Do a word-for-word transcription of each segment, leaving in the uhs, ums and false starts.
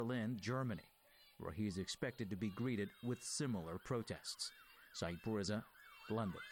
Berlin, Germany, where he is expected to be greeted with similar protests. Said Pourreza, London.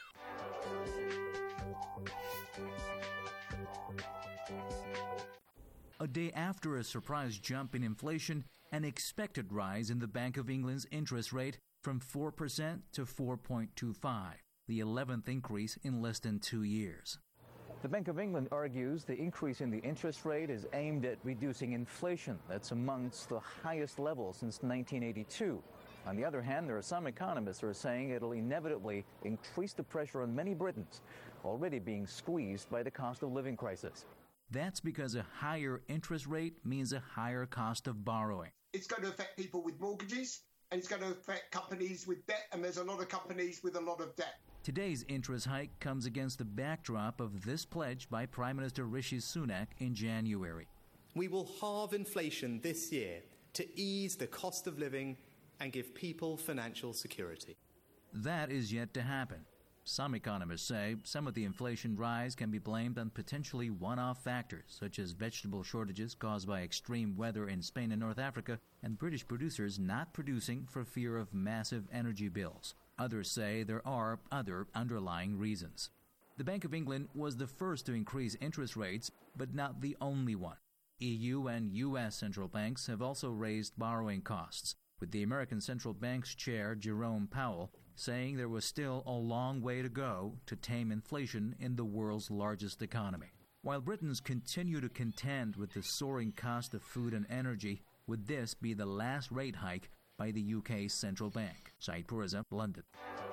A day after a surprise jump in inflation, an expected rise in the Bank of England's interest rate from four percent to four point two five, the eleventh increase in less than two years. The Bank of England argues the increase in the interest rate is aimed at reducing inflation. That's amongst the highest levels since nineteen eighty-two. On the other hand, there are some economists who are saying it'll inevitably increase the pressure on many Britons, already being squeezed by the cost of living crisis. That's because a higher interest rate means a higher cost of borrowing. It's going to affect people with mortgages, and it's going to affect companies with debt, and there's a lot of companies with a lot of debt. Today's interest hike comes against the backdrop of this pledge by Prime Minister Rishi Sunak in January. We will halve inflation this year to ease the cost of living and give people financial security. That is yet to happen. Some economists say some of the inflation rise can be blamed on potentially one-off factors, such as vegetable shortages caused by extreme weather in Spain and North Africa, and British producers not producing for fear of massive energy bills. Others say there are other underlying reasons. The Bank of England was the first to increase interest rates, but not the only one. E U and U S central banks have also raised borrowing costs, with the American Central Bank's chair, Jerome Powell, saying there was still a long way to go to tame inflation in the world's largest economy. While Britons continue to contend with the soaring cost of food and energy, would this be the last rate hike by the U K's central bank? Said Pourreza, London.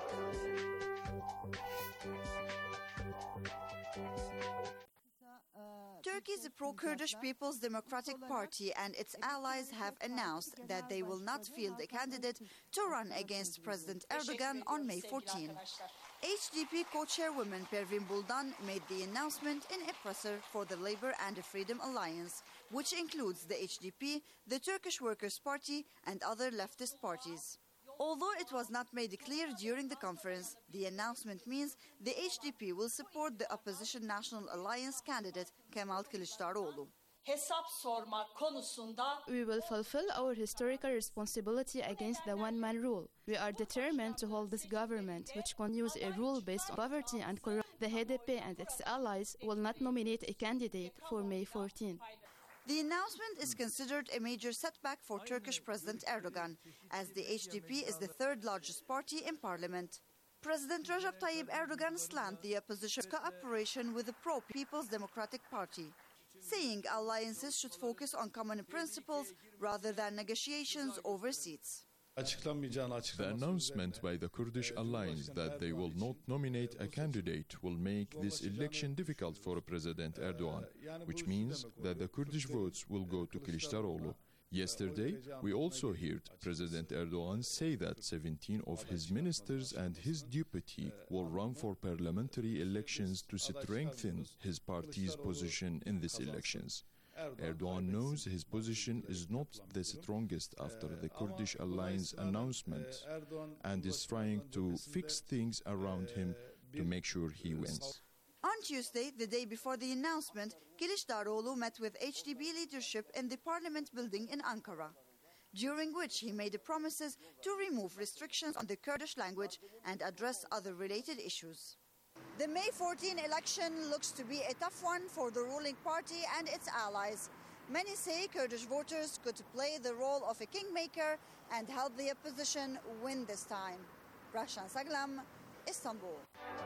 Turkey's pro-Kurdish People's Democratic Party and its allies have announced that they will not field a candidate to run against President Erdogan on May fourteenth. H D P co-chairwoman Pervin Buldan made the announcement in a presser for the Labour and the Freedom Alliance, which includes the H D P, the Turkish Workers' Party and other leftist parties. Although it was not made clear during the conference, the announcement means the H D P will support the opposition National Alliance candidate Kemal Kılıçdaroğlu. We will fulfill our historical responsibility against the one-man rule. We are determined to hold this government, which continues a rule based on poverty and corruption. The H D P and its allies will not nominate a candidate for May fourteenth. The announcement is considered a major setback for Turkish President Erdogan, as the H D P is the third largest party in parliament. President Recep Tayyip Erdogan slammed the opposition's cooperation with the pro-People's Democratic Party, saying alliances should focus on common principles rather than negotiations over seats. The announcement by the Kurdish alliance that they will not nominate a candidate will make this election difficult for President Erdogan, which means that the Kurdish votes will go to Kılıçdaroğlu. Yesterday, we also heard President Erdogan say that seventeen of his ministers and his deputy will run for parliamentary elections to strengthen his party's position in these elections. Erdogan knows his position is not the strongest after the Kurdish alliance announcement and is trying to fix things around him to make sure he wins. On Tuesday, the day before the announcement, Kılıçdaroğlu met with H D P leadership in the parliament building in Ankara, during which he made promises to remove restrictions on the Kurdish language and address other related issues. The May fourteenth election looks to be a tough one for the ruling party and its allies. Many say Kurdish voters could play the role of a kingmaker and help the opposition win this time. Rahşan Saglam, Istanbul.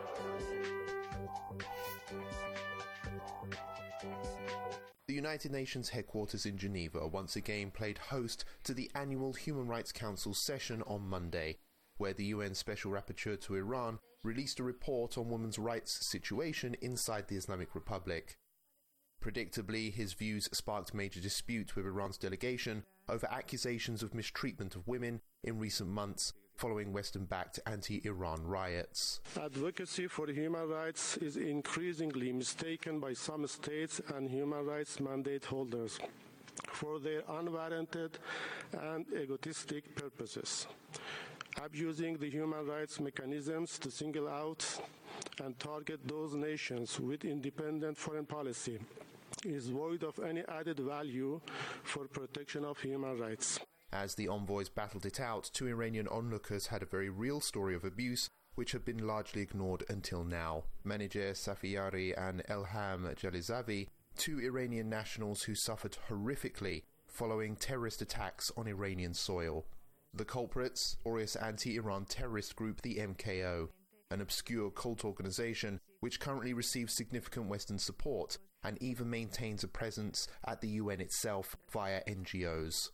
The United Nations headquarters in Geneva once again played host to the annual Human Rights Council session on Monday, where the U N Special Rapporteur to Iran released a report on women's rights situation inside the Islamic Republic. Predictably, his views sparked major dispute with Iran's delegation over accusations of mistreatment of women in recent months following Western-backed anti-Iran riots. Advocacy for human rights is increasingly mistaken by some states and human rights mandate holders for their unwarranted and egotistic purposes, abusing the human rights mechanisms to single out and target those nations with independent foreign policy is void of any added value for protection of human rights. As the envoys battled it out, two Iranian onlookers had a very real story of abuse which had been largely ignored until now. Manijeh Safiyari and Elham Jalizavi, two Iranian nationals who suffered horrifically following terrorist attacks on Iranian soil. The culprits, Orius anti-Iran terrorist group the M K O, an obscure cult organization which currently receives significant Western support and even maintains a presence at the U N itself via N G Os.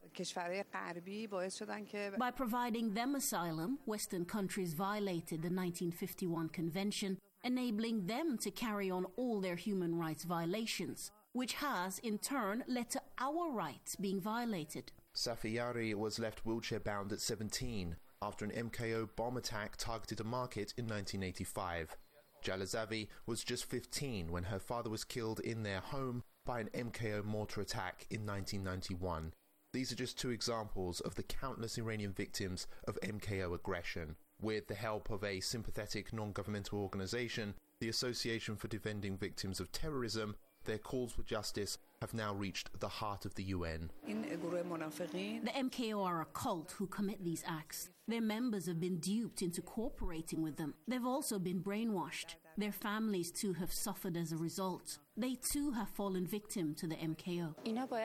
By providing them asylum, Western countries violated the nineteen fifty-one Convention, enabling them to carry on all their human rights violations, which has, in turn, led to our rights being violated. Safiyari was left wheelchair-bound at seventeen after an M K O bomb attack targeted a market in nineteen eighty-five. Jalizavi was just fifteen when her father was killed in their home by an M K O mortar attack in nineteen ninety-one. These are just two examples of the countless Iranian victims of M K O aggression. With the help of a sympathetic non-governmental organization, the Association for Defending Victims of Terrorism, their calls for justice have now reached the heart of the U N. The M K O are a cult who commit these acts. Their members have been duped into cooperating with them. They've also been brainwashed. Their families too have suffered as a result. They too have fallen victim to the M K O.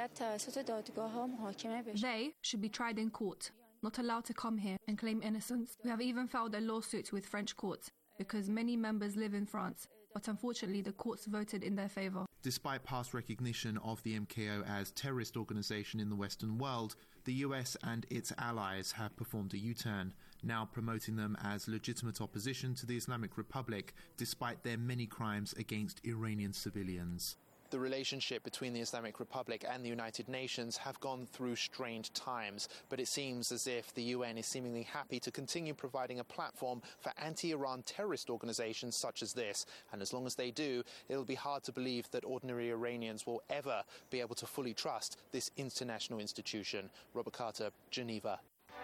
They should be tried in court, not allowed to come here and claim innocence. We have even filed a lawsuit with French courts because many members live in France, but unfortunately the courts voted in their favour. Despite past recognition of the M K O as a terrorist organisation in the Western world, the U S and its allies have performed a U-turn, now promoting them as legitimate opposition to the Islamic Republic, despite their many crimes against Iranian civilians. The relationship between the Islamic Republic and the United Nations have gone through strained times, but it seems as if the U N is seemingly happy to continue providing a platform for anti-Iran terrorist organizations such as this. And as long as they do, it'll be hard to believe that ordinary Iranians will ever be able to fully trust this international institution. Robert Carter, Geneva.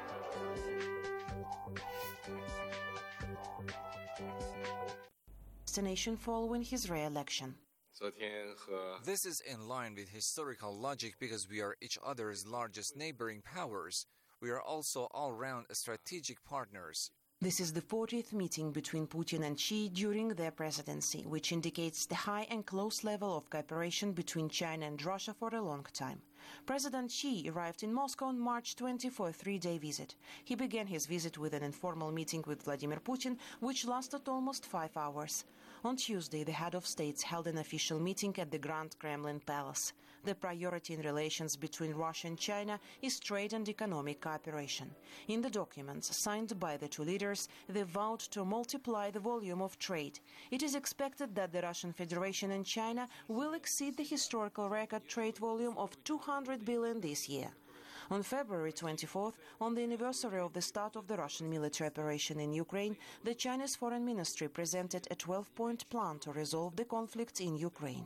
Destination following his re-election. This is in line with historical logic because we are each other's largest neighboring powers. We are also all-round strategic partners. This is the fortieth meeting between Putin and Xi during their presidency, which indicates the high and close level of cooperation between China and Russia for a long time. President Xi arrived in Moscow on March twentieth for a three-day visit. He began his visit with an informal meeting with Vladimir Putin, which lasted almost five hours. On Tuesday, the head of states held an official meeting at the Grand Kremlin Palace. The priority in relations between Russia and China is trade and economic cooperation. In the documents signed by the two leaders, they vowed to multiply the volume of trade. It is expected that the Russian Federation and China will exceed the historical record trade volume of two hundred billion this year. On February twenty-fourth, on the anniversary of the start of the Russian military operation in Ukraine, the Chinese Foreign Ministry presented a twelve-point plan to resolve the conflict in Ukraine.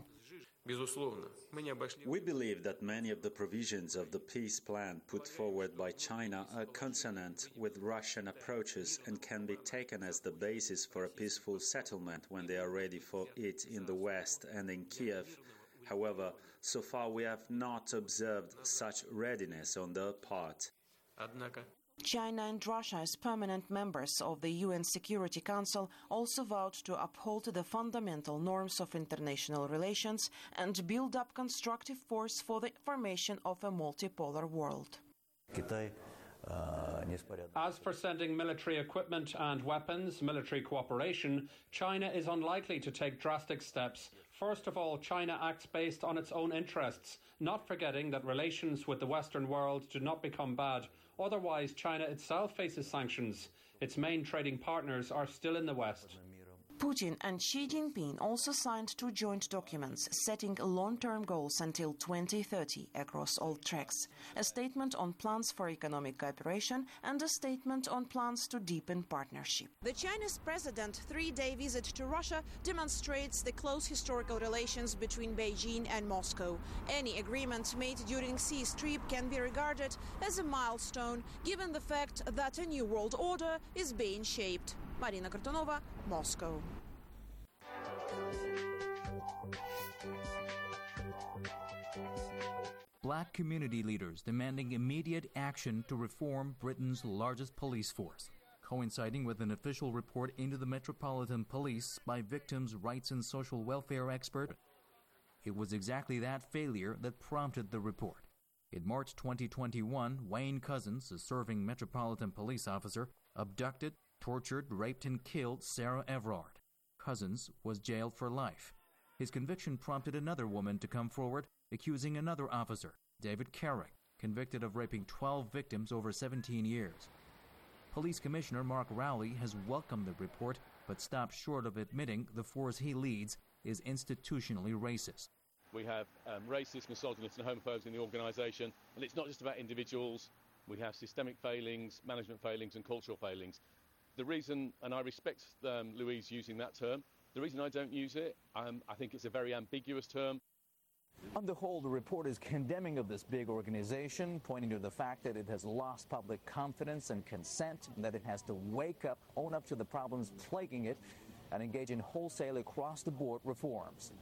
We believe that many of the provisions of the peace plan put forward by China are consonant with Russian approaches and can be taken as the basis for a peaceful settlement when they are ready for it in the West and in Kiev. However, so far we have not observed such readiness on their part. China and Russia, as permanent members of the U N Security Council, also vowed to uphold the fundamental norms of international relations and build up constructive force for the formation of a multipolar world. As for sending military equipment and weapons, military cooperation, China is unlikely to take drastic steps. First of all, China acts based on its own interests, not forgetting that relations with the Western world do not become bad. Otherwise, China itself faces sanctions. Its main trading partners are still in the West. Putin and Xi Jinping also signed two joint documents setting long-term goals until twenty thirty across all tracks, a statement on plans for economic cooperation and a statement on plans to deepen partnership. The Chinese president's three-day visit to Russia demonstrates the close historical relations between Beijing and Moscow. Any agreement made during Xi's trip can be regarded as a milestone, given the fact that a new world order is being shaped. Marina Kartonova, Moscow. Black community leaders demanding immediate action to reform Britain's largest police force, coinciding with an official report into the Metropolitan Police by victims' rights and social welfare expert. It was exactly that failure that prompted the report. In March twenty twenty-one, Wayne Couzens, a serving Metropolitan Police officer, abducted, tortured, raped, and killed Sarah Everard. Couzens was jailed for life. His conviction prompted another woman to come forward, accusing another officer, David Carrick, convicted of raping twelve victims over seventeen years. Police Commissioner Mark Rowley has welcomed the report, but stopped short of admitting the force he leads is institutionally racist. We have um, racist, misogynists and homophobes in the organisation, and it's not just about individuals. We have systemic failings, management failings and cultural failings. The reason, and I respect um, Louise using that term, the reason I don't use it, um, I think it's a very ambiguous term. On the whole, the report is condemning of this big organization, pointing to the fact that it has lost public confidence and consent, and that it has to wake up, own up to the problems plaguing it, and engage in wholesale across-the-board reforms.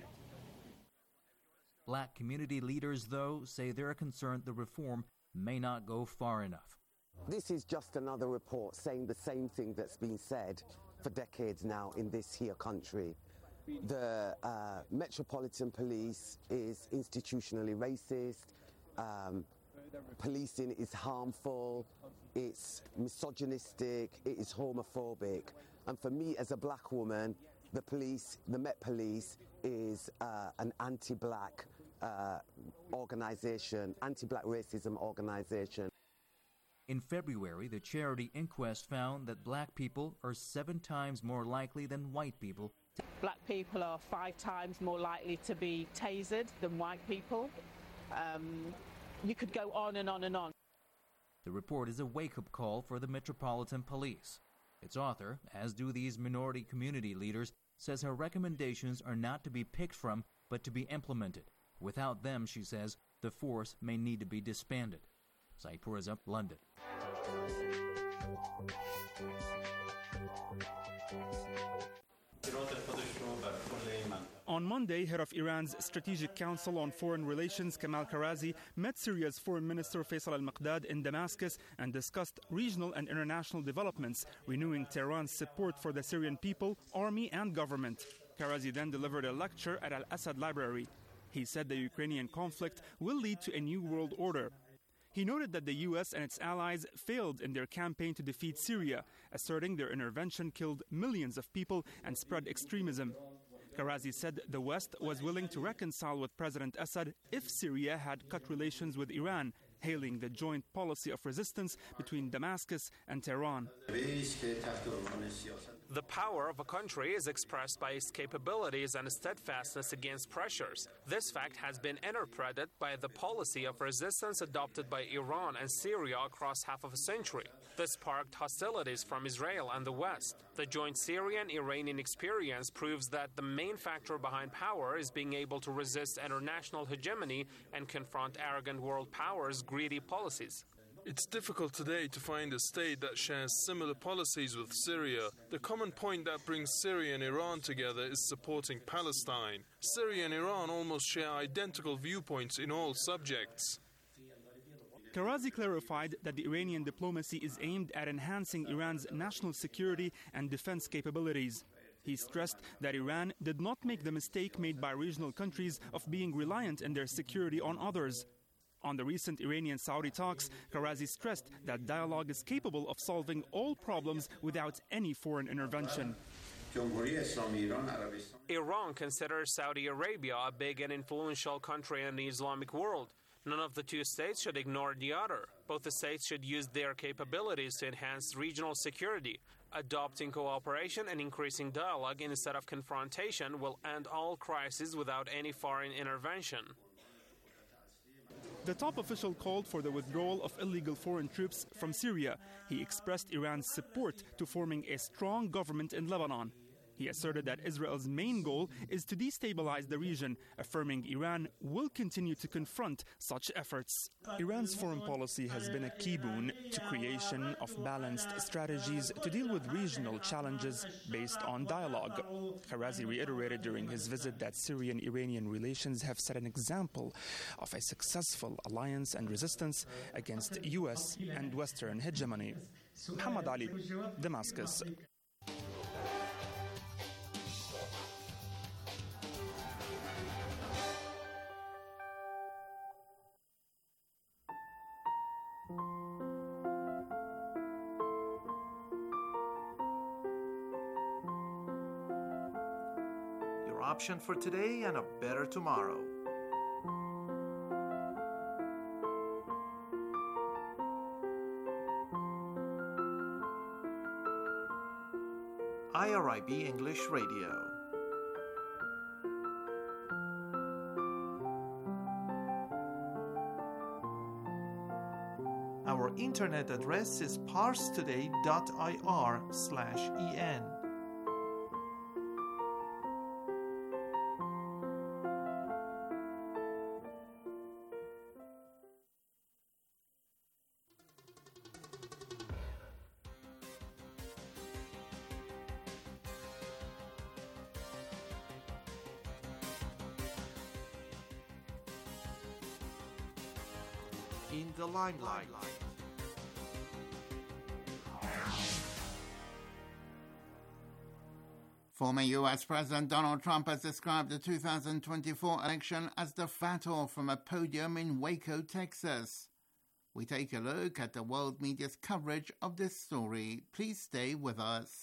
Black community leaders, though, say they're concerned the reform may not go far enough. This is just another report saying the same thing that's been said for decades now in this here country. The uh, Metropolitan Police is institutionally racist, um, policing is harmful, it's misogynistic, it is homophobic. And for me as a black woman, the police, the Met Police, is uh, an anti-black uh, organisation, anti-black racism organisation. In February, the charity Inquest found that black people are seven times more likely than white people. Black people are five times more likely to be tasered than white people. Um, you could go on and on and on. The report is a wake-up call for the Metropolitan Police. Its author, as do these minority community leaders, says her recommendations are not to be picked from, but to be implemented. Without them, she says, the force may need to be disbanded. Saeed Pourreza, London. On Monday, head of Iran's Strategic Council on Foreign Relations, Kamal Karazi, met Syria's Foreign Minister Faisal al-Maqdad in Damascus and discussed regional and international developments, renewing Tehran's support for the Syrian people, army and government. Karazi then delivered a lecture at Al-Assad Library. He said the Ukrainian conflict will lead to a new world order. He noted that the U S and its allies failed in their campaign to defeat Syria, asserting their intervention killed millions of people and spread extremism. Karazi said the West was willing to reconcile with President Assad if Syria had cut relations with Iran, hailing the joint policy of resistance between Damascus and Tehran. The power of a country is expressed by its capabilities and steadfastness against pressures. This fact has been interpreted by the policy of resistance adopted by Iran and Syria across half of a century. This sparked hostilities from Israel and the West. The joint Syrian-Iranian experience proves that the main factor behind power is being able to resist international hegemony and confront arrogant world powers' greedy policies. It's difficult today to find a state that shares similar policies with Syria. The common point that brings Syria and Iran together is supporting Palestine. Syria and Iran almost share identical viewpoints in all subjects. Karazi clarified that the Iranian diplomacy is aimed at enhancing Iran's national security and defense capabilities. He stressed that Iran did not make the mistake made by regional countries of being reliant in their security on others. On the recent Iranian-Saudi talks, Karazi stressed that dialogue is capable of solving all problems without any foreign intervention. Iran considers Saudi Arabia a big and influential country in the Islamic world. None of the two states should ignore the other. Both the states should use their capabilities to enhance regional security. Adopting cooperation and increasing dialogue instead of confrontation will end all crises without any foreign intervention. The top official called for the withdrawal of illegal foreign troops from Syria. He expressed Iran's support to forming a strong government in Lebanon. He asserted that Israel's main goal is to destabilize the region, affirming Iran will continue to confront such efforts. Iran's foreign policy has been a key boon to creation of balanced strategies to deal with regional challenges based on dialogue. Karazi reiterated during his visit that Syrian-Iranian relations have set an example of a successful alliance and resistance against U S and Western hegemony. Muhammad Ali, Damascus. Your option for today and a better tomorrow. I R I B English Radio. Our internet address is parstoday dot I R slash E N. In the limelight. Former U S President Donald Trump has described the two thousand twenty-four election as the battle from a podium in Waco, Texas. We take a look at the world media's coverage of this story. Please stay with us.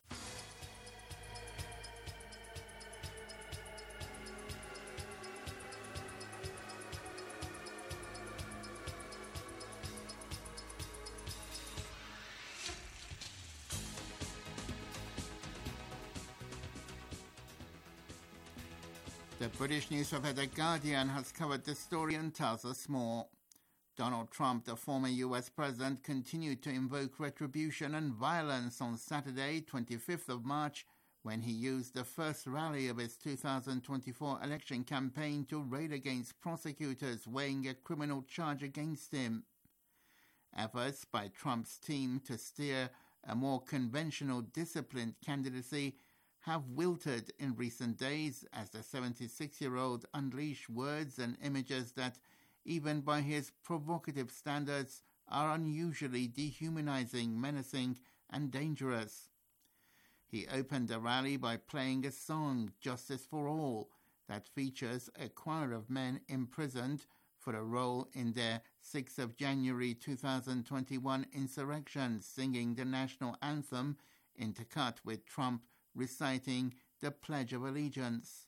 The British newspaper The Guardian has covered this story and tells us more. Donald Trump, the former U S president, continued to invoke retribution and violence on Saturday, twenty-fifth of March, when he used the first rally of his two thousand twenty-four election campaign to rail against prosecutors weighing a criminal charge against him. Efforts by Trump's team to steer a more conventional, disciplined candidacy have wilted in recent days as the seventy-six-year-old unleashed words and images that, even by his provocative standards, are unusually dehumanizing, menacing, and dangerous. He opened the rally by playing a song, Justice for All, that features a choir of men imprisoned for a role in their sixth of January two thousand twenty-one insurrection, singing the national anthem, intercut with Trump reciting the Pledge of Allegiance.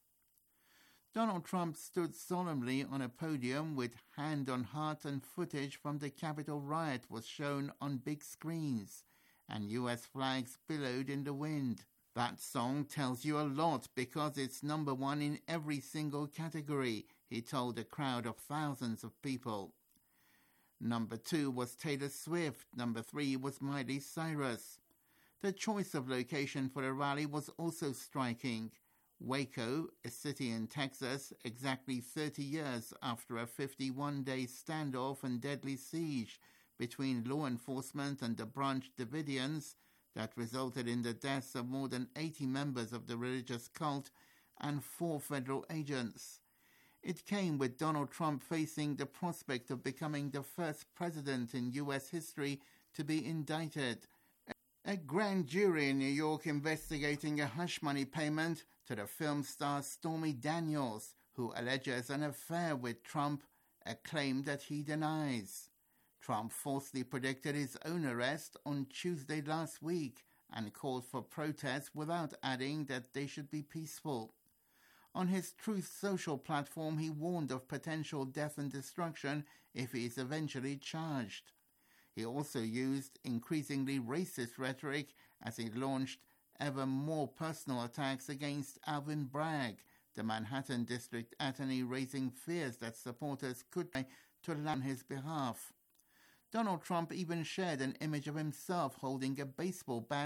Donald Trump stood solemnly on a podium with hand on heart, and footage from the Capitol riot was shown on big screens, and U S flags billowed in the wind. That song tells you a lot because it's number one in every single category, he told a crowd of thousands of people. Number two was Taylor Swift. Number three was Miley Cyrus. The choice of location for the rally was also striking. Waco, a city in Texas, exactly thirty years after a fifty-one-day standoff and deadly siege between law enforcement and the Branch Davidians that resulted in the deaths of more than eighty members of the religious cult and four federal agents. It came with Donald Trump facing the prospect of becoming the first president in U S history to be indicted. A grand jury in New York investigating a hush money payment to the film star Stormy Daniels, who alleges an affair with Trump, a claim that he denies. Trump falsely predicted his own arrest on Tuesday last week and called for protests without adding that they should be peaceful. On his Truth Social platform, he warned of potential death and destruction if he is eventually charged. He also used increasingly racist rhetoric as he launched ever more personal attacks against Alvin Bragg, the Manhattan District Attorney, raising fears that supporters could try to lie on his behalf. Donald Trump even shared an image of himself holding a baseball bat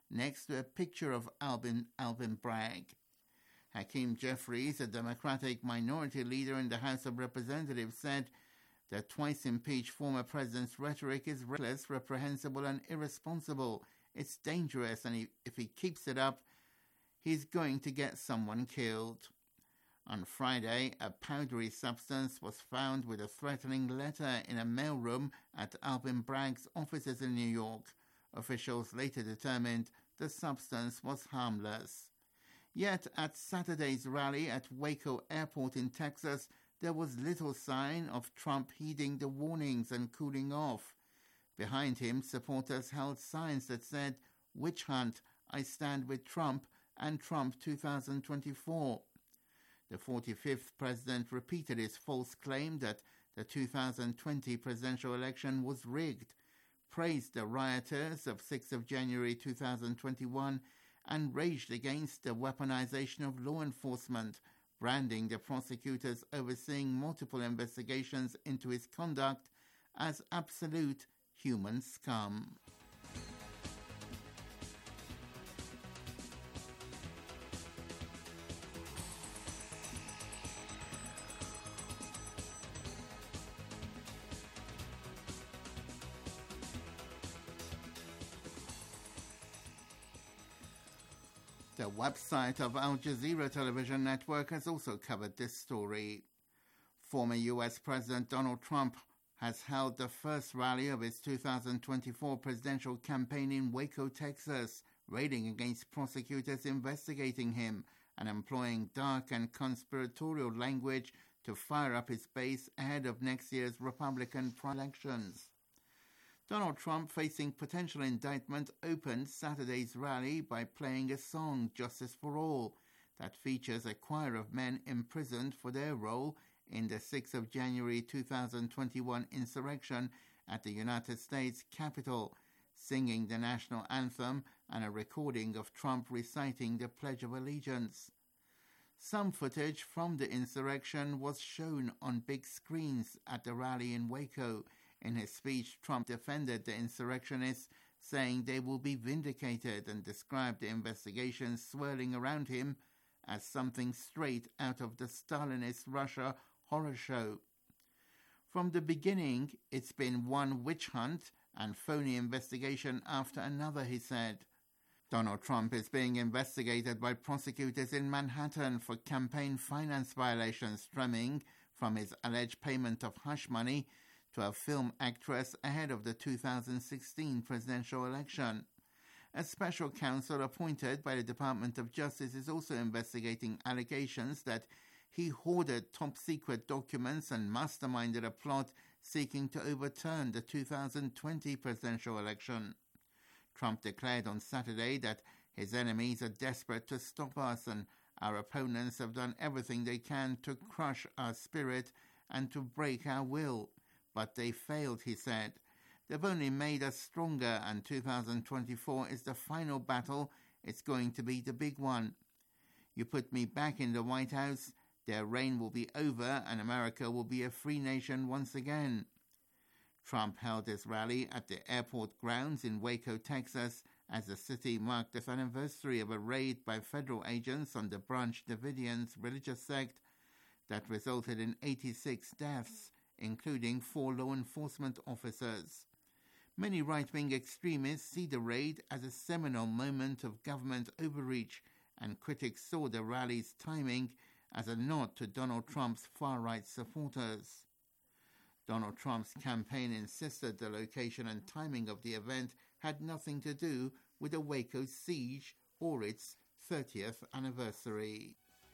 next to a picture of Alvin, Alvin Bragg. Hakeem Jeffries, a Democratic minority leader in the House of Representatives, said the twice-impeached former president's rhetoric is reckless, reprehensible and irresponsible. It's dangerous, and if he keeps it up, he's going to get someone killed. On Friday, a powdery substance was found with a threatening letter in a mailroom at Alvin Bragg's offices in New York. Officials later determined the substance was harmless. Yet at Saturday's rally at Waco Airport in Texas, there was little sign of Trump heeding the warnings and cooling off. Behind him, supporters held signs that said, "Witch hunt, I stand with Trump," and Trump twenty twenty-four. The forty-fifth president repeated his false claim that the two thousand twenty presidential election was rigged, praised the rioters of sixth of January two thousand twenty-one, and raged against the weaponization of law enforcement, branding the prosecutors overseeing multiple investigations into his conduct as absolute human scum. The website of Al Jazeera television network has also covered this story. Former U S President Donald Trump has held the first rally of his two thousand twenty-four presidential campaign in Waco, Texas, railing against prosecutors investigating him and employing dark and conspiratorial language to fire up his base ahead of next year's Republican elections. Donald Trump, facing potential indictment, opened Saturday's rally by playing a song, "Justice for All," that features a choir of men imprisoned for their role in the sixth of January two thousand twenty-one insurrection at the United States Capitol, singing the national anthem and a recording of Trump reciting the Pledge of Allegiance. Some footage from the insurrection was shown on big screens at the rally in Waco. In his speech, Trump defended the insurrectionists, saying they will be vindicated, and described the investigation swirling around him as something straight out of the Stalinist Russia horror show. From the beginning, it's been one witch hunt and phony investigation after another, he said. Donald Trump is being investigated by prosecutors in Manhattan for campaign finance violations stemming from his alleged payment of hush money to a film actress ahead of the two thousand sixteen presidential election. A special counsel appointed by the Department of Justice is also investigating allegations that he hoarded top-secret documents and masterminded a plot seeking to overturn the two thousand twenty presidential election. Trump declared on Saturday that his enemies are desperate to stop us, and our opponents have done everything they can to crush our spirit and to break our will. But they failed, he said. They've only made us stronger, and two thousand twenty-four is the final battle. It's going to be the big one. You put me back in the White House, their reign will be over and America will be a free nation once again. Trump held his rally at the airport grounds in Waco, Texas, as the city marked the anniversary of a raid by federal agents on the Branch Davidians religious sect that resulted in eighty-six deaths, including four law enforcement officers. Many right-wing extremists see the raid as a seminal moment of government overreach, and critics saw the rally's timing as a nod to Donald Trump's far-right supporters. Donald Trump's campaign insisted the location and timing of the event had nothing to do with the Waco siege or its thirtieth anniversary.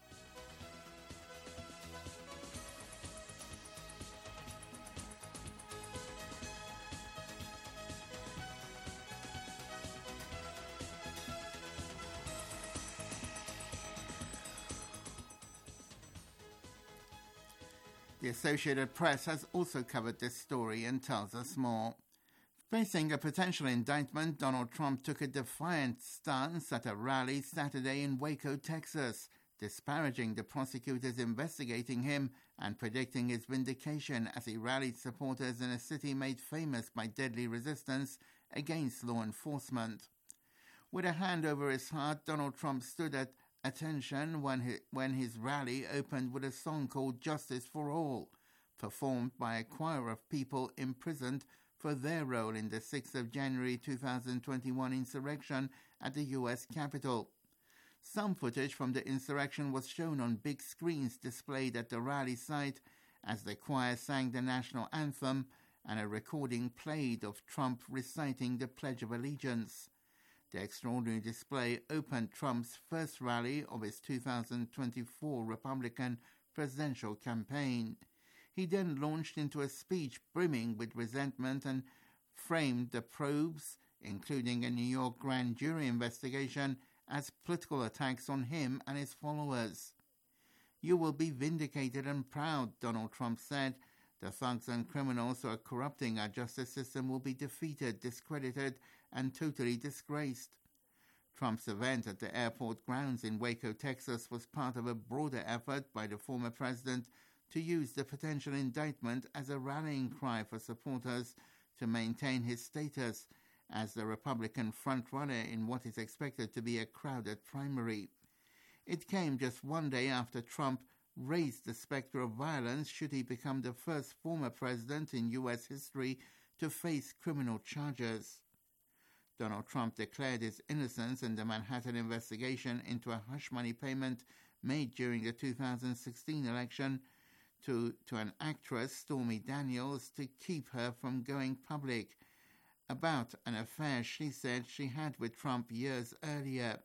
The Associated Press has also covered this story and tells us more. Facing a potential indictment, Donald Trump took a defiant stance at a rally Saturday in Waco, Texas, disparaging the prosecutors investigating him and predicting his vindication as he rallied supporters in a city made famous by deadly resistance against law enforcement. With a hand over his heart, Donald Trump stood at attention when, he, when his rally opened with a song called Justice for All, performed by a choir of people imprisoned for their role in the sixth of January two thousand twenty-one insurrection at the U S Capitol. Some footage from the insurrection was shown on big screens displayed at the rally site as the choir sang the national anthem, and a recording played of Trump reciting the Pledge of Allegiance. The extraordinary display opened Trump's first rally of his two thousand twenty-four Republican presidential campaign. He then launched into a speech brimming with resentment and framed the probes, including a New York grand jury investigation, as political attacks on him and his followers. "You will be vindicated and proud," Donald Trump said. "The thugs and criminals who are corrupting our justice system will be defeated, discredited, and totally disgraced." Trump's event at the airport grounds in Waco, Texas, was part of a broader effort by the former president to use the potential indictment as a rallying cry for supporters to maintain his status as the Republican frontrunner in what is expected to be a crowded primary. It came just one day after Trump raised the specter of violence should he become the first former president in U S history to face criminal charges. Donald Trump declared his innocence in the Manhattan investigation into a hush money payment made during the two thousand sixteen election to, to an actress, Stormy Daniels, to keep her from going public about an affair she said she had with Trump years earlier.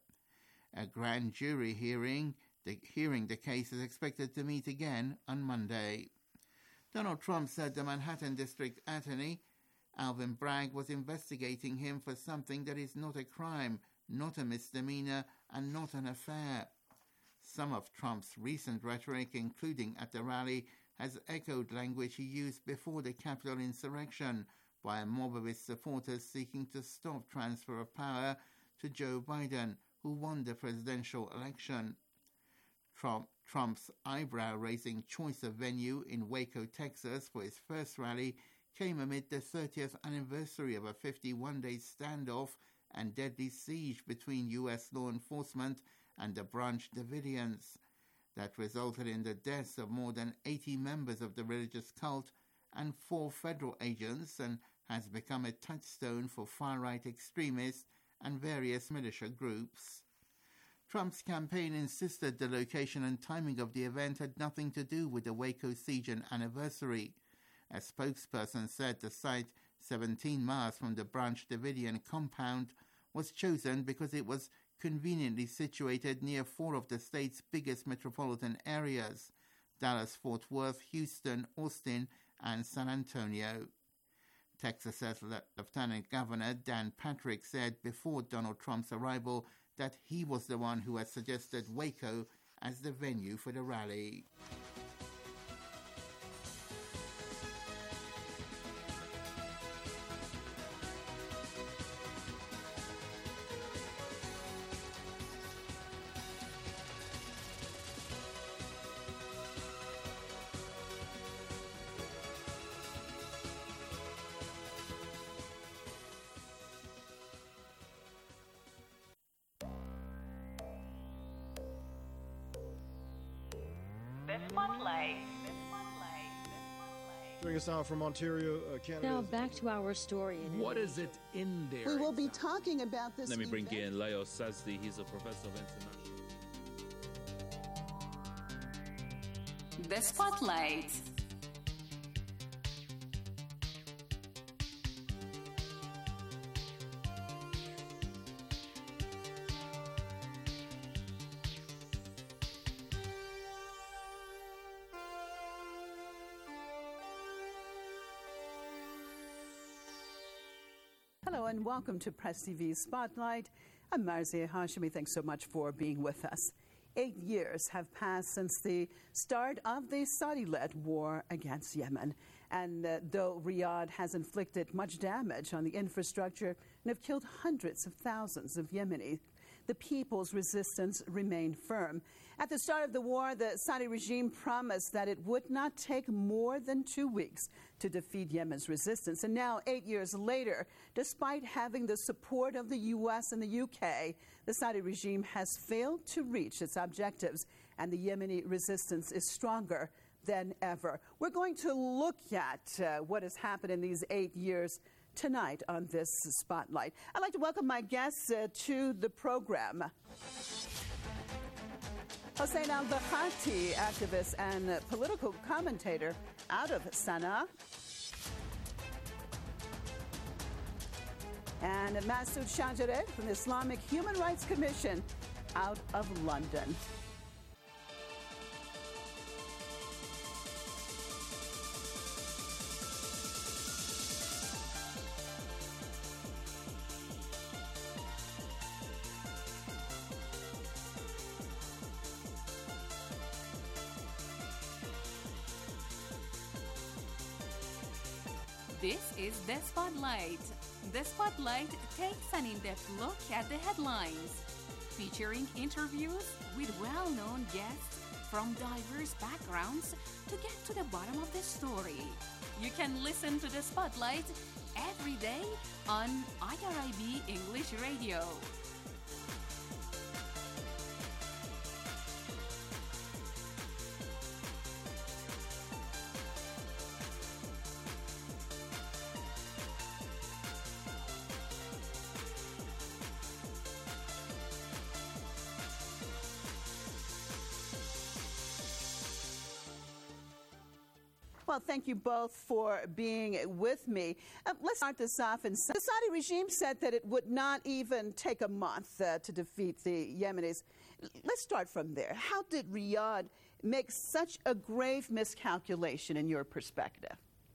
A grand jury hearing the, hearing the case is expected to meet again on Monday. Donald Trump said the Manhattan District Attorney, Alvin Bragg, was investigating him for something that is not a crime, not a misdemeanor, and not an affair. Some of Trump's recent rhetoric, including at the rally, has echoed language he used before the Capitol insurrection by a mob of his supporters seeking to stop transfer of power to Joe Biden, who won the presidential election. Trump, Trump's eyebrow-raising choice of venue in Waco, Texas for his first rally came amid the thirtieth anniversary of a fifty-one-day standoff and deadly siege between U S law enforcement and the Branch Davidians that resulted in the deaths of more than eighty members of the religious cult and four federal agents, and has become a touchstone for far-right extremists and various militia groups. Trump's campaign insisted the location and timing of the event had nothing to do with the Waco siege and anniversary. A spokesperson said the site, seventeen miles from the Branch Davidian compound, was chosen because it was conveniently situated near four of the state's biggest metropolitan areas: Dallas, Fort Worth, Houston, Austin, and San Antonio. Texas's Lieutenant Governor Dan Patrick said before Donald Trump's arrival that he was the one who had suggested Waco as the venue for the rally. Joining us now from Ontario, uh, Canada. Now back to our story. In what is it in there? We will be talking about this. Let me bring event. in Leo Sazdi. He's a professor of international. The Spotlight. Hello and welcome to Press T V's Spotlight. I'm Marzieh Hashemi. Thanks so much for being with us. Eight years have passed since the start of the Saudi-led war against Yemen. And uh, though Riyadh has inflicted much damage on the infrastructure and have killed hundreds of thousands of Yemenis, the people's resistance remained firm. At the start of the war, the Saudi regime promised that it would not take more than two weeks to defeat Yemen's resistance. And now, eight years later, despite having the support of the U S and the U K, the Saudi regime has failed to reach its objectives, and the Yemeni resistance is stronger than ever. We're going to look at uh, what has happened in these eight years tonight on this Spotlight. I'd like to welcome my guests uh, to the program. Hossein al-Bakhati, activist and uh, political commentator out of Sana'a. And Masoud Shajared from the Islamic Human Rights Commission out of London. This is The Spotlight. The Spotlight takes an in-depth look at the headlines, featuring interviews with well-known guests from diverse backgrounds to get to the bottom of the story. You can listen to The Spotlight every day on I R I B English Radio. Well, thank you both for being with me. Uh, let's start this off. And the Saudi regime said that it would not even take a month uh, to defeat the Yemenis. Let's start from there. How did Riyadh make such a grave miscalculation in your perspective?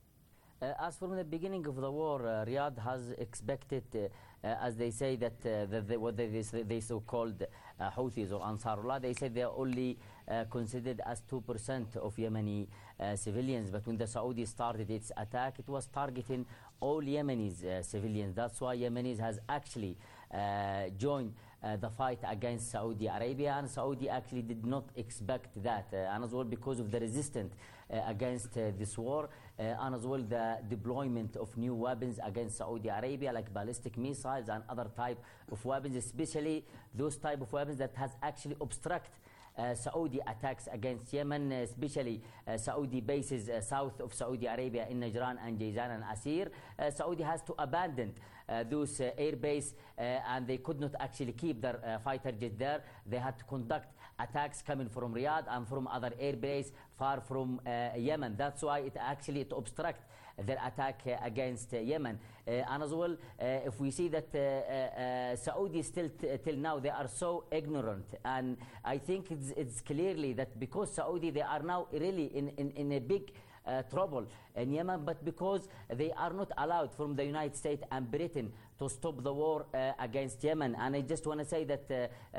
Uh, as from the beginning of the war, uh, Riyadh has expected, uh, uh, as they say, that, uh, that they, what they, they so-called uh, Houthis or Ansarullah, they said they are only uh, considered as two percent of Yemeni uh, civilians. But when the Saudis started its attack, it was targeting all Yemenis uh, civilians. That's why Yemenis has actually uh, joined uh, the fight against Saudi Arabia, and Saudi actually did not expect that, uh, and as well because of the resistance uh, against uh, this war, uh, and as well the deployment of new weapons against Saudi Arabia, like ballistic missiles and other type of weapons, especially those type of weapons that has actually obstruct Uh, Saudi attacks against Yemen, uh, especially uh, Saudi bases uh, south of Saudi Arabia in Najran and Jizan and Asir. Uh, Saudi has to abandon uh, those uh, air base uh, and they could not actually keep their uh, fighter jet there. They had to conduct attacks coming from Riyadh and from other air base far from uh, Yemen. That's why it actually it obstruct their attack uh, against uh, Yemen. Uh, and as well, uh, if we see that uh, uh, Saudi still t till now, they are so ignorant. And I think it's, it's clearly that because Saudi, they are now really in, in, in a big uh, trouble in Yemen, but because they are not allowed from the United States and Britain to stop the war uh, against Yemen. And I just want to say that uh, uh,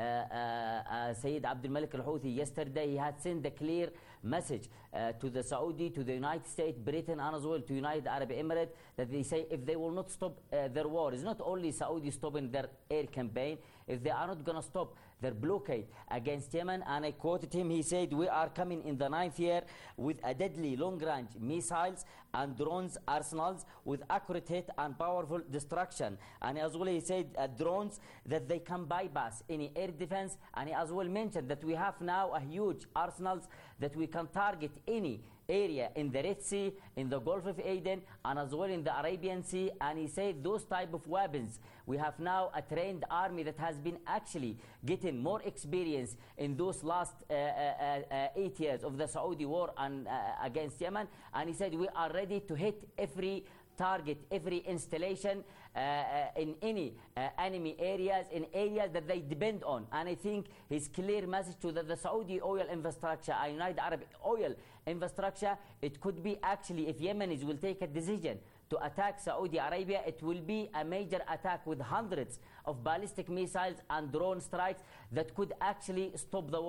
uh, Sayyid Abdul Malik al-Houthi, yesterday, he had sent a clear message uh, to the Saudi, to the United States, Britain, and as well to United Arab Emirates, that they say if they will not stop uh, their war, it's not only Saudi stopping their air campaign, if they are not going to stop their blockade against Yemen, and I quoted him, he said, we are coming in the ninth year with a deadly long-range missiles and drones arsenals with accurate hit and powerful destruction. And as well he said uh, drones that they can bypass any air defense, and he as well mentioned that we have now a huge arsenals that we can target any area in the Red Sea, in the Gulf of Aden, and as well in the Arabian Sea. And he said those type of weapons, we have now a trained army that has been actually getting more experience in those last uh, uh, uh, eight years of the Saudi war and, uh, against Yemen. And he said we are ready to hit every target, every installation uh, uh, in any uh, enemy areas, in areas that they depend on. And I think his clear message to the, the Saudi oil infrastructure and United Arab oil infrastructure, it could be actually, if Yemenis will take a decision to attack Saudi Arabia, it will be a major attack with hundreds of ballistic missiles and drone strikes that could actually stop the war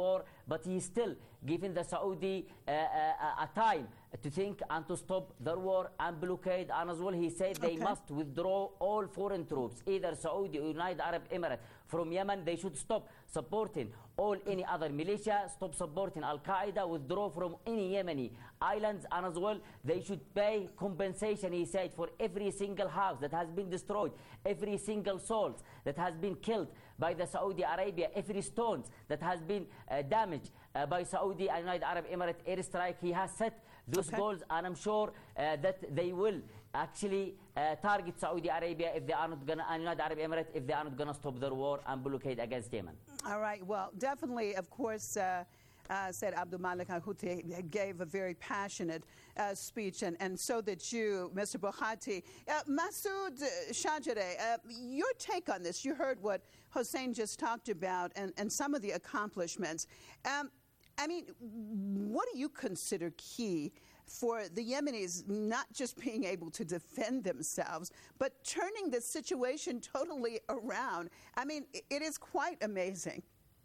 but he's still giving the Saudi uh, uh, a time to think and to stop the war and blockade. And as well, he said they Okay. must withdraw all foreign troops, either Saudi or United Arab Emirates, from Yemen. They should stop supporting all any other militia, stop supporting Al-Qaeda, withdraw from any Yemeni islands, and as well, they should pay compensation, he said, for every single house that has been destroyed, every single soul that has been killed by the Saudi Arabia, every stone that has been uh, damaged uh, by Saudi and United Arab Emirates airstrike. He has set those Okay. goals, and I'm sure uh, that they will actually uh, target Saudi Arabia if they are not going to, and United Arab Emirates if they are not going to stop their war and blockade against Yemen. All right. Well, definitely, of course, uh, uh, said Abdul Malik al-Houthi gave a very passionate uh, speech, and, and so did you, Mister Bouhati. Uh, Masoud Shajare, uh, your take on this. You heard what Hossein just talked about and, and some of the accomplishments. Um, I mean, what do you consider key for the Yemenis not just being able to defend themselves, but turning the situation totally around? I mean, it is quite amazing.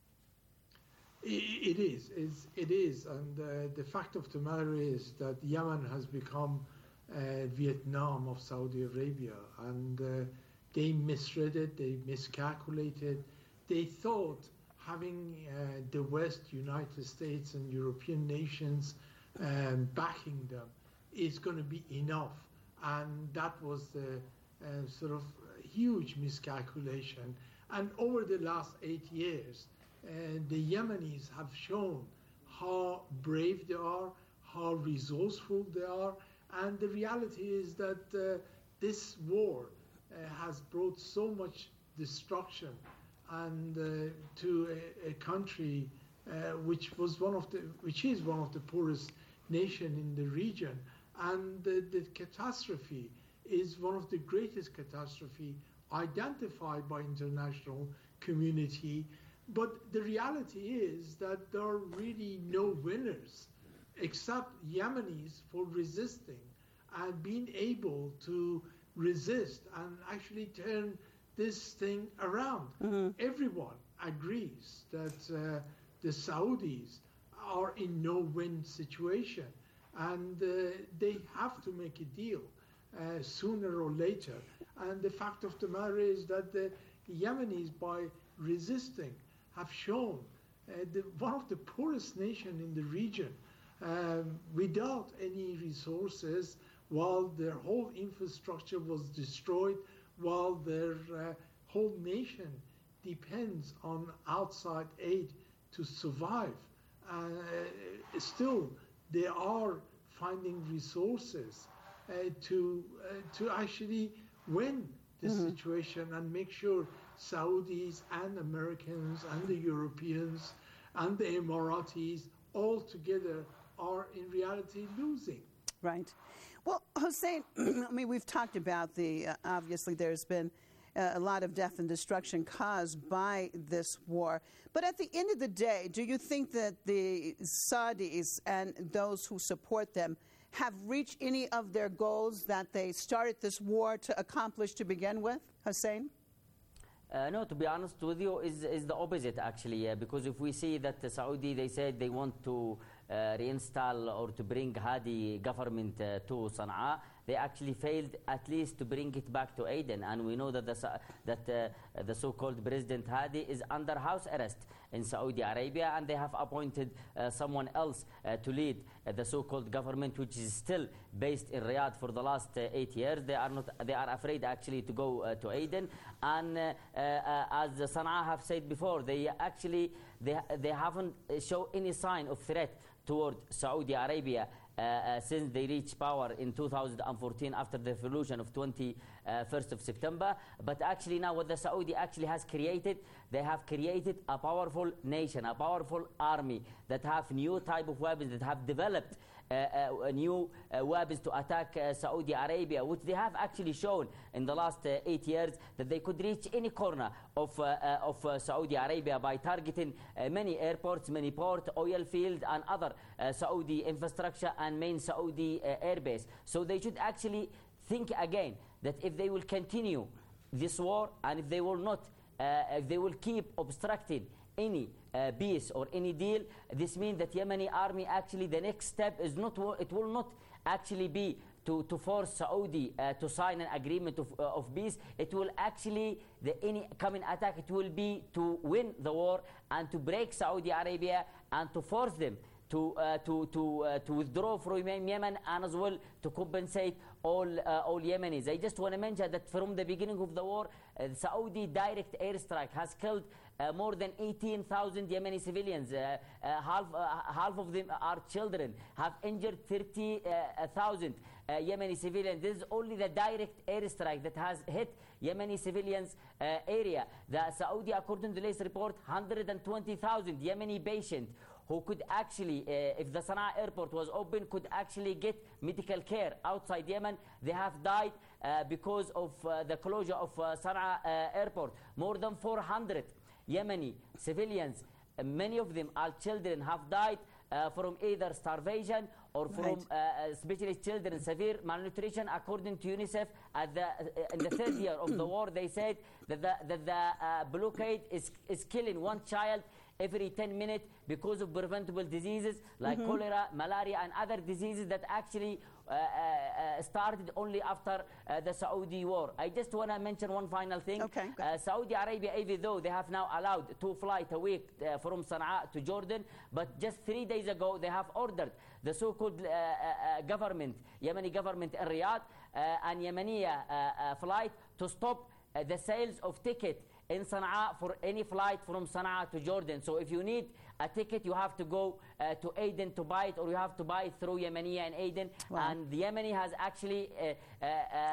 It is, it's, it is, and uh, the fact of the matter is that Yemen has become uh, Vietnam of Saudi Arabia, and uh, they misread it, they miscalculated. They thought having uh, the West, United States and European nations um, backing them is going to be enough, and that was the uh, sort of huge miscalculation. And over the last eight years, Uh, the Yemenis have shown how brave they are, how resourceful they are, and the reality is that uh, this war uh, has brought so much destruction and uh, to a, a country uh, which was one of the, which is one of the poorest nation in the region, and the, the catastrophe is one of the greatest catastrophe identified by international community. But the reality is that there are really no winners except Yemenis for resisting and being able to resist and actually turn this thing around. Mm-hmm. Everyone agrees that uh, the Saudis are in no win situation, and uh, they have to make a deal uh, sooner or later. And the fact of the matter is that the Yemenis, by resisting, have shown uh, the, one of the poorest nations in the region, um, without any resources, while their whole infrastructure was destroyed, while their uh, whole nation depends on outside aid to survive. Uh, still, they are finding resources uh, to uh, to actually win this mm-hmm. situation and make sure Saudis and Americans and the Europeans and the Emiratis all together are in reality losing. Right. Well, Hossein, I mean, we've talked about the, uh, obviously there's been uh, a lot of death and destruction caused by this war. But at the end of the day, do you think that the Saudis and those who support them have reached any of their goals that they started this war to accomplish to begin with, Hossein? Uh, no, to be honest with you, is is the opposite actually, uh, because if we see that the Saudi, they said they want to uh, reinstall or to bring Hadi government uh, to Sana'a, they actually failed at least to bring it back to Aden, and we know that the that uh, the so-called President Hadi is under house arrest in Saudi Arabia, and they have appointed uh, someone else uh, to lead uh, the so-called government, which is still based in Riyadh for the last uh, eight years. They are not, they are afraid actually to go uh, to Aden, and uh, uh, as Sana'a have said before, they actually they they haven't shown any sign of threat toward Saudi Arabia Uh, uh, since they reached power in two thousand fourteen after the revolution of twenty-first of September. But actually now what the Saudi actually has created, they have created a powerful nation, a powerful army that have new type of weapons, that have developed uh, uh, new uh, weapons to attack uh, Saudi Arabia, which they have actually shown in the last uh, eight years that they could reach any corner of, uh, uh, of uh, Saudi Arabia by targeting uh, many airports, many port, oil fields, and other uh, Saudi infrastructure and main Saudi uh, airbase. So they should actually think again that if they will continue this war, and if they will not, uh, if they will keep obstructing any uh, peace or any deal, this means that Yemeni army actually the next step is not, it will not actually be to, to force Saudi uh, to sign an agreement of, uh, of peace. It will actually, the any coming attack, it will be to win the war and to break Saudi Arabia and to force them to uh, to to uh, to withdraw from Yemen, and as well to compensate all uh, all Yemenis. I just want to mention that from the beginning of the war, uh, the Saudi direct airstrike has killed uh, more than eighteen thousand Yemeni civilians. Uh, uh, half uh, half of them are children. Have injured thirty thousand uh, Yemeni civilians. This is only the direct airstrike that has hit Yemeni civilians uh, area. The Saudi, according to the latest report, one hundred twenty thousand Yemeni patients who could actually, uh, if the Sana'a airport was open, could actually get medical care outside Yemen. They have died uh, because of uh, the closure of uh, Sana'a uh, airport. More than four hundred Yemeni civilians, uh, many of them are children, have died uh, from either starvation or from, Right. uh, especially children, severe malnutrition. According to UNICEF, at the, uh, in the third year of the war, they said that the, that the uh, blockade is, is killing one child every ten minutes because of preventable diseases like Mhm. cholera, malaria, and other diseases that actually uh, uh, started only after uh, the Saudi war. I just want to mention one final thing. Okay, Uh, Saudi Arabia, even though they have now allowed two flights a week uh, from Sana'a to Jordan, but just three days ago they have ordered the so-called uh, uh, uh, government, Yemeni government in Riyadh, uh, and Yemeni uh, uh, flight to stop uh, the sales of tickets in Sana'a for any flight from Sana'a to Jordan. So if you need a ticket, you have to go uh, to Aden to buy it, or you have to buy it through Yemenia and Aden. Wow. And the Yemeni has actually uh, uh, uh,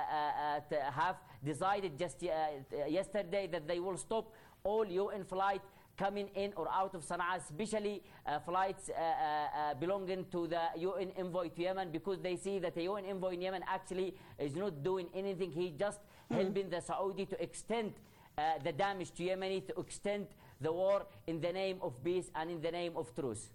uh, to have decided just uh, uh, yesterday that they will stop all U N flights coming in or out of Sana'a, especially uh, flights uh, uh, uh, belonging to the U N envoy to Yemen, because they see that the U N envoy in Yemen actually is not doing anything. He just Mhm. helping the Saudi to extend Uh, the damage to Yemeni, to extend the war in the name of peace and in the name of truce.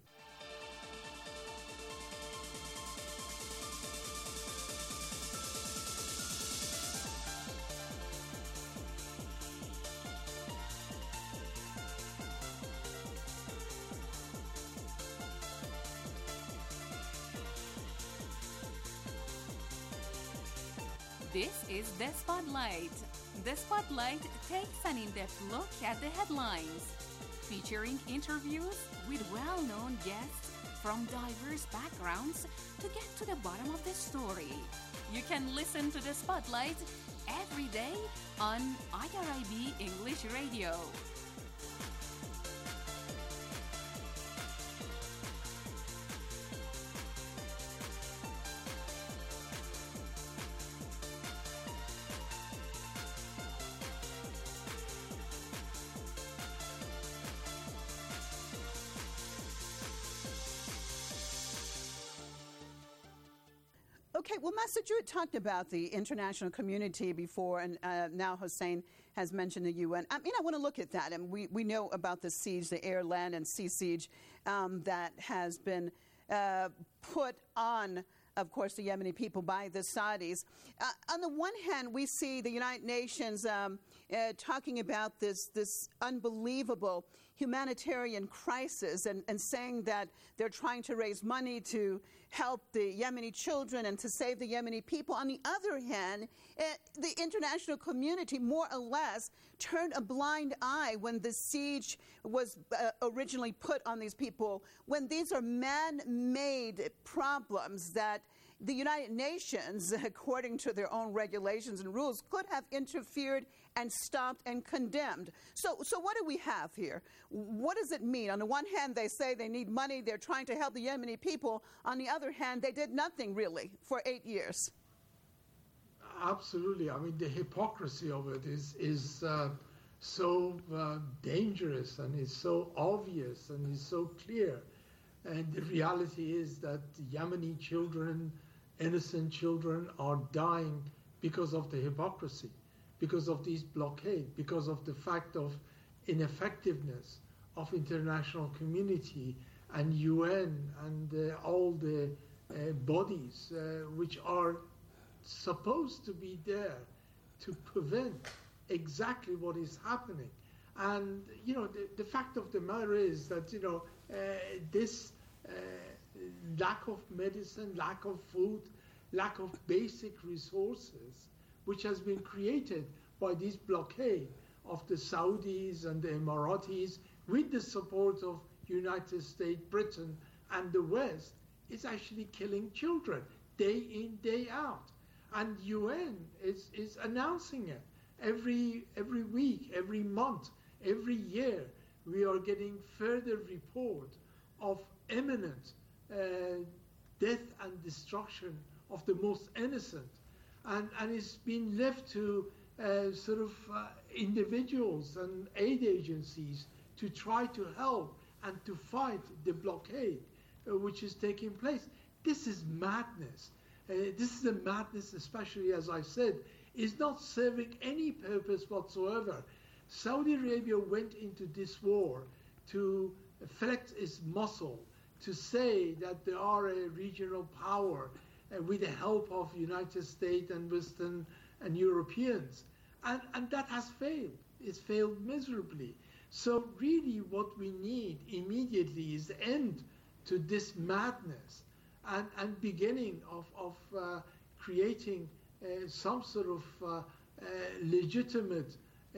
This is The Spotlight. The Spotlight takes an in-depth look at the headlines, featuring interviews with well-known guests from diverse backgrounds to get to the bottom of the story. You can listen to The Spotlight every day on I R I B English Radio. Okay, well, Master, you had talked about the international community before, and uh, now Hussein has mentioned the U N. I mean, I want to look at that, and we, we know about the siege, the air, land, and sea siege um, that has been uh, put on, of course, the Yemeni people by the Saudis. Uh, on the one hand, we see the United Nations um, uh, talking about this, this unbelievable humanitarian crisis and, and saying that they're trying to raise money to help the Yemeni children and to save the Yemeni people. On the other hand, uh, the international community more or less turned a blind eye when the siege was uh, originally put on these people, when these are man-made problems that the United Nations, according to their own regulations and rules, could have interfered and stopped and condemned. So, so what do we have here? What does it mean? On the one hand, they say they need money, they're trying to help the Yemeni people. On the other hand, they did nothing really for eight years. Absolutely. I mean, the hypocrisy of it is is uh, so uh, dangerous, and is so obvious, and is so clear. And the reality is that Yemeni children, innocent children, are dying because of the hypocrisy, because of this blockade, because of the fact of ineffectiveness of international community and U N and uh, all the uh, bodies uh, which are supposed to be there to prevent exactly what is happening. And, you know, the, the fact of the matter is that, you know, uh, this uh, lack of medicine, lack of food, lack of basic resources, which has been created by this blockade of the Saudis and the Emiratis with the support of United States, Britain, and the West, is actually killing children day in, day out. And U N is, is announcing it every, every week, every month, every year. We are getting further report of imminent uh, death and destruction of the most innocent. And, and it's been left to uh, sort of uh, individuals and aid agencies to try to help and to fight the blockade uh, which is taking place. This is madness. Uh, this is a madness, especially, as I said, is not serving any purpose whatsoever. Saudi Arabia went into this war to flex its muscle, to say that they are a regional power uh, with the help of United States and Western and Europeans. And, and that has failed. It's failed miserably. So really what we need immediately is the end to this madness and, and beginning of, of uh, creating uh, some sort of uh, uh, legitimate uh,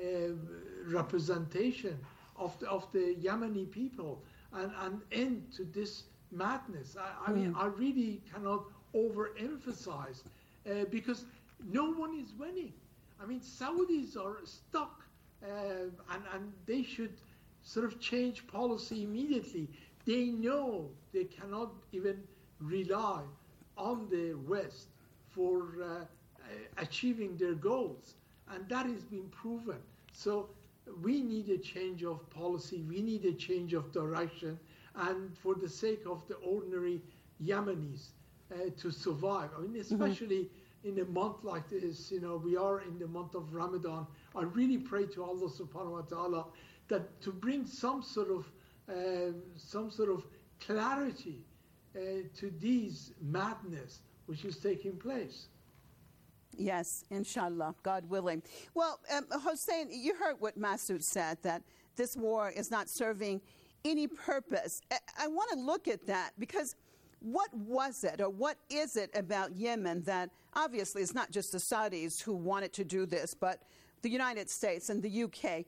representation of the, of the Yemeni people and an end to this madness. I, I mean, I really cannot overemphasize uh, because no one is winning. I mean, Saudis are stuck uh, and, and they should sort of change policy immediately. They know they cannot even rely on the West for uh, achieving their goals, and that has been proven. So we need a change of policy, we need a change of direction, and for the sake of the ordinary Yemenis uh, to survive. I mean, especially mm-hmm. in a month like this, you know, we are in the month of Ramadan. I really pray to Allah subhanahu wa ta'ala that to bring some sort of uh, some sort of clarity uh, to these madness which is taking place. Yes, inshallah, God willing. Well, um, Hossein, you heard what Masood said, that this war is not serving any purpose. I, I want to look at that because what was it or what is it about Yemen that obviously it's not just the Saudis who wanted to do this, but the United States and the U K.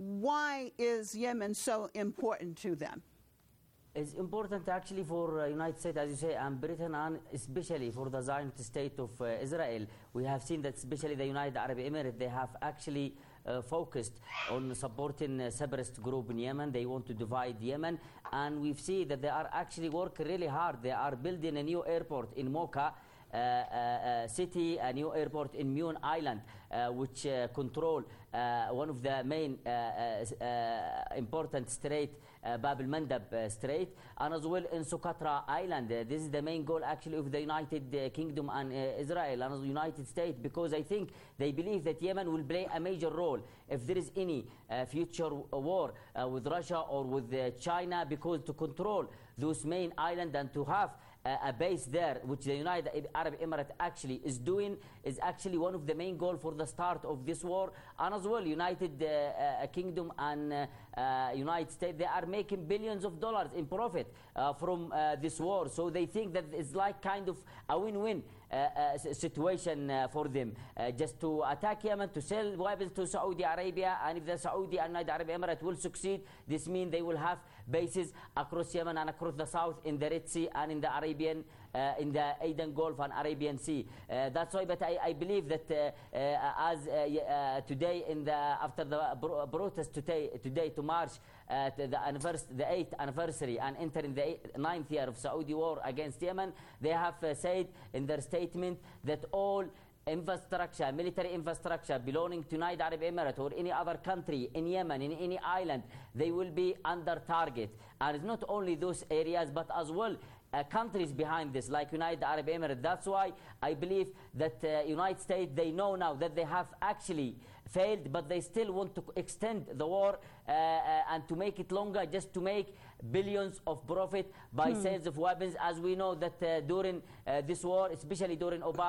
Why is Yemen so important to them? It's important actually for uh, United States, as you say, and Britain, and especially for the Zionist state of uh, Israel. We have seen that especially the United Arab Emirates, they have actually uh, focused on supporting a separatist group in Yemen. They want to divide Yemen, and we've seen that they are actually working really hard. They are building a new airport in Mocha uh, uh, uh, city, a new airport in Mune Island, uh, which uh, control uh, one of the main uh, uh, uh, important strait, Uh, Bab al-Mandab uh, Strait, and as well in Socotra Island. Uh, this is the main goal actually of the United uh, Kingdom and uh, Israel and the United States, because I think they believe that Yemen will play a major role if there is any uh, future war uh, with Russia or with uh, China, because to control those main islands and to have uh, a base there, which the United Arab Emirates actually is doing, is actually one of the main goals for the start of this war. And as well, United uh, uh, Kingdom and uh, uh, United States, they are making billions of dollars in profit uh, from uh, this war. So they think that it's like kind of a win-win uh, uh, situation uh, for them, uh, just to attack Yemen, to sell weapons to Saudi Arabia, and if the Saudi and United Arab Emirates will succeed, this means they will have bases across Yemen and across the south in the Red Sea and in the Arabian, uh, in the Aden Gulf and Arabian Sea. Uh, that's why, but I, I believe that uh, uh, as uh, uh, today, in the after the protest today, today to March uh, to the, the eighth anniversary and entering the eighth, ninth year of Saudi war against Yemen, they have uh, said in their statement that all infrastructure, military infrastructure belonging to United Arab Emirates or any other country in Yemen, in any island, they will be under target. And it's not only those areas, but as well uh, countries behind this, like United Arab Emirates. That's why I believe that uh, United States, they know now that they have actually failed, but they still want to extend the war uh, uh, and to make it longer, just to make billions of profit by hmm. sales of weapons. As we know that uh, during uh, this war, especially during Obama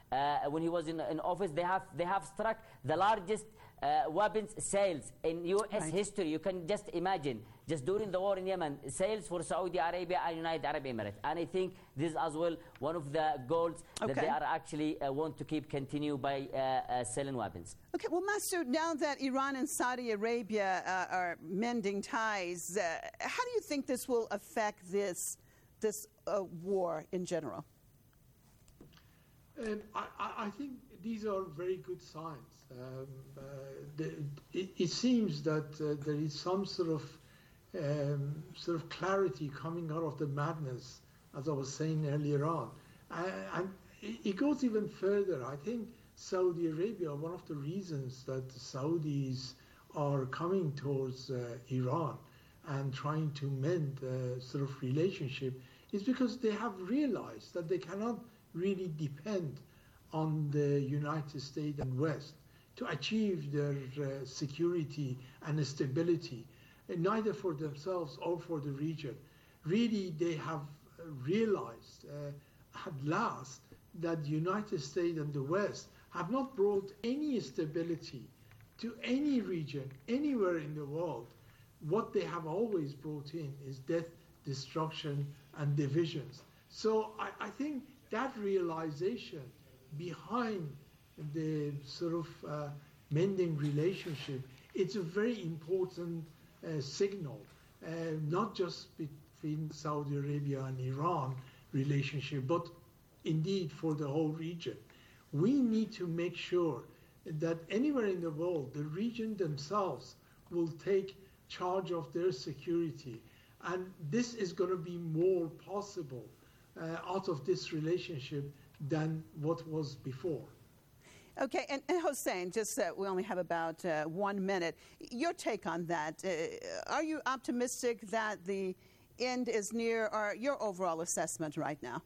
uh, when he was in, in office, they have they have struck the largest uh, weapons sales in U S Right. history. You can just imagine, just during the war in Yemen, sales for Saudi Arabia and United Arab Emirates. And I think this is as well one of the goals that Okay. they are actually uh, want to keep continue by uh, uh, selling weapons. Okay, well, Masood, now that Iran and Saudi Arabia uh, are mending ties, uh, how do you think this will affect this this uh, war in general? Um, I, I I think these are very good signs. Um, uh, the, it, it seems that uh, there is some sort of um, sort of clarity coming out of the madness, as I was saying earlier on, uh, and it, it goes even further. I think Saudi Arabia, one of the reasons that the Saudis are coming towards uh, Iran and trying to mend uh, sort of relationship, is because they have realized that they cannot really depend on the United States and West to achieve their uh, security and stability, and neither for themselves or for the region. Really, they have realized uh, at last that the United States and the West have not brought any stability to any region, anywhere in the world. What they have always brought in is death, destruction, and divisions. So I, I think that realization behind the sort of uh, mending relationship, it's a very important uh, signal, uh, not just between Saudi Arabia and Iran relationship, but indeed for the whole region. We need to make sure that anywhere in the world, the region themselves will take charge of their security. And this is going to be more possible uh, out of this relationship than what was before. Okay, and, and Hossein, just uh, we only have about uh, one minute. Your take on that? Uh, are you optimistic that the end is near, or your overall assessment right now?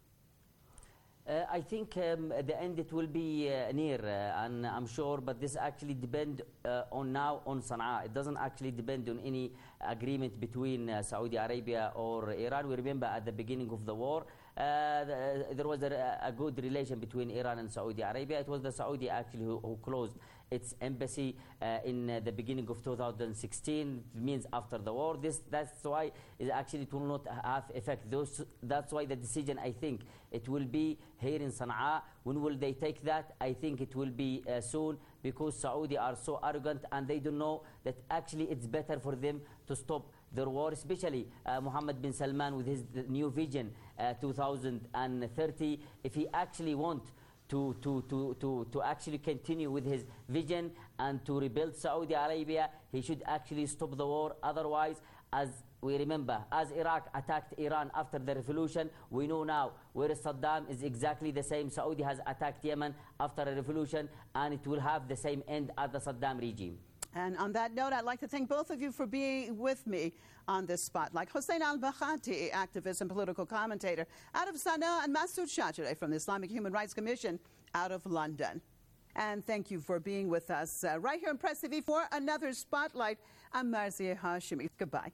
Uh, I think um, the end it will be uh, near, uh, and I'm sure, but this actually depend uh, on now on Sana'a. It doesn't actually depend on any agreement between uh, Saudi Arabia or Iran. We remember at the beginning of the war, uh, the, there was a, a good relation between Iran and Saudi Arabia. It was the Saudi actually who, who closed its embassy uh, in uh, the beginning of two thousand sixteen. It means after the war. This that's why it actually it will not have effect. Those, that's why the decision, I think, it will be here in Sana'a. When will they take that? I think it will be uh, soon, because Saudi are so arrogant and they don't know that actually it's better for them to stop their war, especially uh, Mohammed bin Salman with his new vision uh, two thousand thirty. If he actually want to, to, to, to, to actually continue with his vision and to rebuild Saudi Arabia, he should actually stop the war. Otherwise, as we remember, as Iraq attacked Iran after the revolution, we know now where Saddam is exactly the same. Saudi has attacked Yemen after a revolution, and it will have the same end as the Saddam regime. And on that note, I'd like to thank both of you for being with me on this spotlight. Hossein al-Bakhati, activist and political commentator out of Sana'a, and Masood Shajari from the Islamic Human Rights Commission out of London. And thank you for being with us uh, right here on Press T V for another Spotlight. I'm Marzieh Hashemi. Goodbye.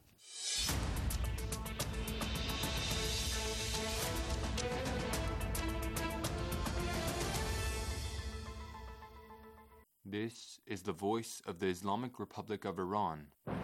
This is the voice of the Islamic Republic of Iran.